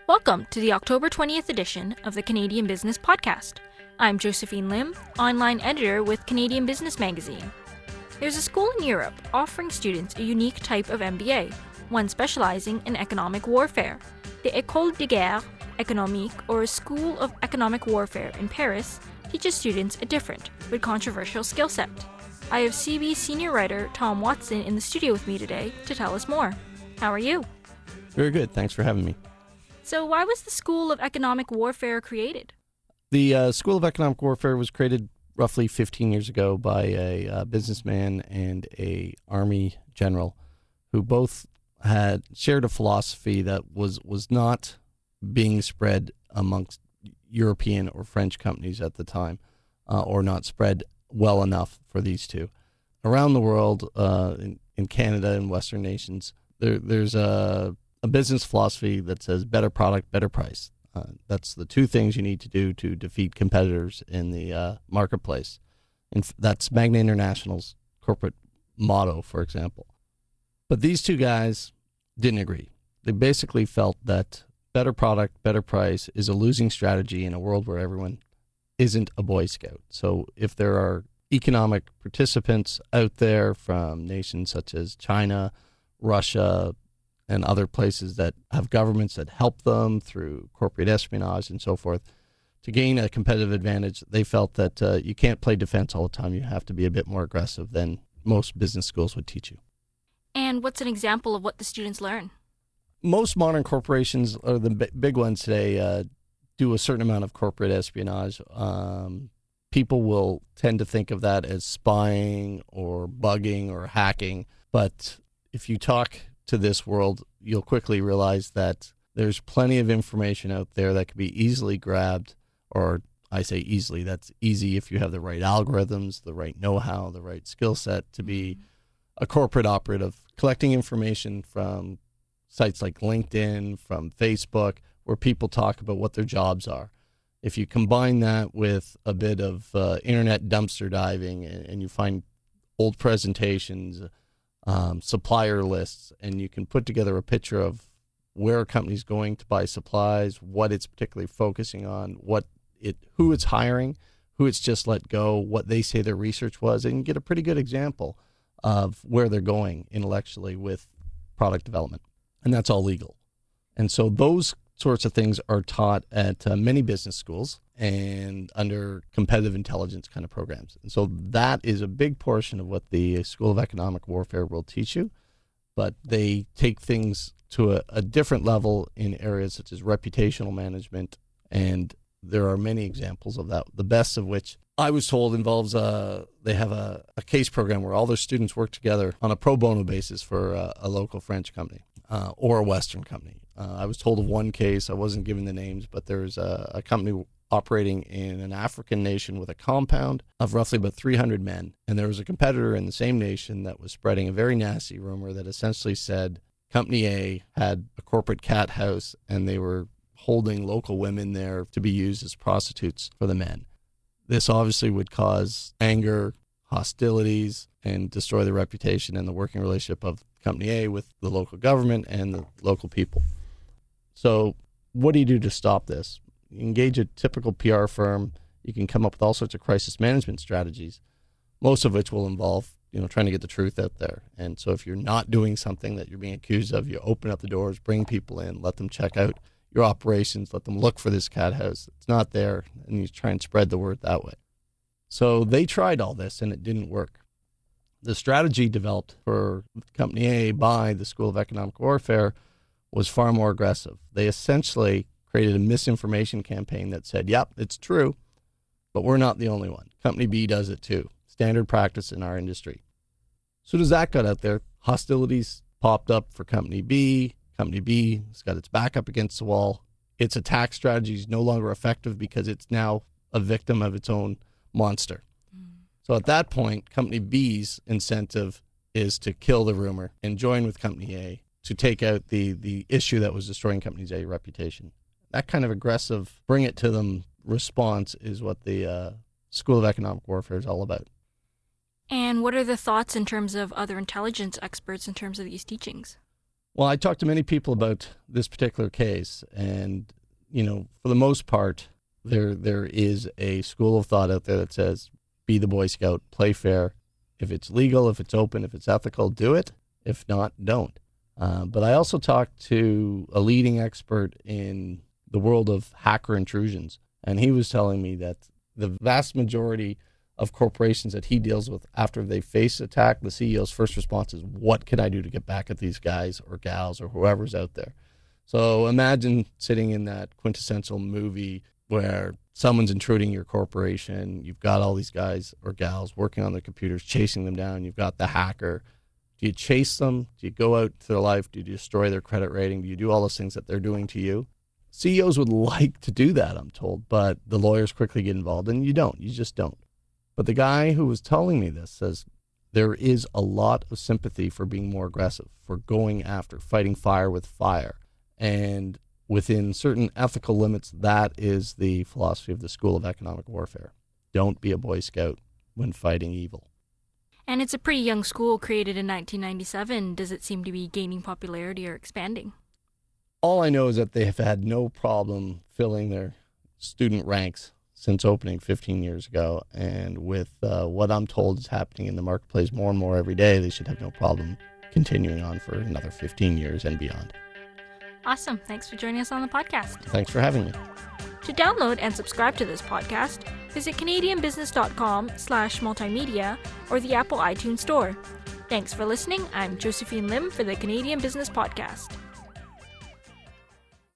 Welcome to the October 20th edition of the Canadian Business Podcast. I'm Josephine Lim, online editor with Canadian Business Magazine. There's a school in Europe offering students a unique type of MBA, one specializing in economic warfare. The École de Guerre Économique, or School of Economic Warfare in Paris, teaches students a different but controversial skill set. I have CB senior writer Tom Watson in the studio with me today to tell us more. How are you? Very good. Thanks for having me. So why was the School of Economic Warfare created? The School of Economic Warfare was created roughly 15 years ago by a businessman and a army general who both had shared a philosophy that was not being spread amongst European or French companies at the time, or not spread well enough for these two. Around the world, in Canada and Western nations, there's a business philosophy that says better product, better price. That's the two things you need to do to defeat competitors in the marketplace. And that's Magna International's corporate motto, for example. But these two guys didn't agree. They basically felt that better product, better price is a losing strategy in a world where everyone isn't a Boy Scout. So if there are economic participants out there from nations such as China, Russia, and other places that have governments that help them through corporate espionage and so forth, to gain a competitive advantage, they felt that you can't play defense all the time. You have to be a bit more aggressive than most business schools would teach you. And what's an example of what the students learn? Most modern corporations, or the big ones today, do a certain amount of corporate espionage. People will tend to think of that as spying or bugging or hacking. But if you talk to this world, you'll quickly realize that there's plenty of information out there that can be easily grabbed, or I say easily, that's easy if you have the right algorithms, the right know-how, the right skill set to be a corporate operative, collecting information from sites like LinkedIn, from Facebook, where people talk about what their jobs are. If you combine that with a bit of internet dumpster diving and you find old presentations, supplier lists, and you can put together a picture of where a company's going to buy supplies, what it's particularly focusing on, who it's hiring, who it's just let go, what they say their research was, and you get a pretty good example of where they're going intellectually with product development. And that's all legal. And so those sorts of things are taught at many business schools and under competitive intelligence kind of programs. And so that is a big portion of what the School of Economic Warfare will teach you. But they take things to a different level in areas such as reputational management. And there are many examples of that, the best of which I was told involves they have a case program where all their students work together on a pro bono basis for a local French company or a Western company. I was told of one case, I wasn't given the names, but there's a company operating in an African nation with a compound of roughly about 300 men. And there was a competitor in the same nation that was spreading a very nasty rumor that essentially said Company A had a corporate cat house and they were holding local women there to be used as prostitutes for the men. This obviously would cause anger, hostilities, and destroy the reputation and the working relationship of Company A with the local government and the local people. So what do you do to stop this? You engage a typical PR firm. You can come up with all sorts of crisis management strategies, most of which will involve, trying to get the truth out there. And so if you're not doing something that you're being accused of, you open up the doors, bring people in, let them check out your operations, let them look for this cat house. It's not there, and you try and spread the word that way. So they tried all this, and it didn't work. The strategy developed for Company A by the School of Economic Warfare was far more aggressive. They essentially created a misinformation campaign that said, yep, it's true, but we're not the only one. Company B does it too. Standard practice in our industry. As soon as that got out there, hostilities popped up for Company B. Company B has got its back up against the wall. Its attack strategy is no longer effective because it's now a victim of its own monster. So at that point, Company B's incentive is to kill the rumor and join with Company A to take out the issue that was destroying Company A's reputation. That kind of aggressive, bring it to them response is what the School of Economic Warfare is all about. And what are the thoughts in terms of other intelligence experts in terms of these teachings? Well, I talked to many people about this particular case, and, for the most part, there is a school of thought out there that says, be the Boy Scout, play fair. If it's legal, if it's open, if it's ethical, do it. If not, don't. But I also talked to a leading expert in the world of hacker intrusions, and he was telling me that the vast majority of corporations that he deals with, after they face attack, the CEO's first response is, what can I do to get back at these guys or gals or whoever's out there? So imagine sitting in that quintessential movie where someone's intruding your corporation. You've got all these guys or gals working on their computers, chasing them down. You've got the hacker. Do you chase them? Do you go out to their life? Do you destroy their credit rating? Do you do all those things that they're doing to you? CEOs would like to do that, I'm told, but the lawyers quickly get involved, and you don't. You just don't. But the guy who was telling me this says there is a lot of sympathy for being more aggressive, for going after, fighting fire with fire. And within certain ethical limits, that is the philosophy of the School of Economic Warfare. Don't be a Boy Scout when fighting evil. And it's a pretty young school, created in 1997. Does it seem to be gaining popularity or expanding? All I know is that they have had no problem filling their student ranks since opening 15 years ago. And with what I'm told is happening in the marketplace more and more every day, they should have no problem continuing on for another 15 years and beyond. Awesome. Thanks for joining us on the podcast. Thanks for having me. To download and subscribe to this podcast, visit canadianbusiness.com/multimedia or the Apple iTunes Store. Thanks for listening. I'm Josephine Lim for the Canadian Business Podcast.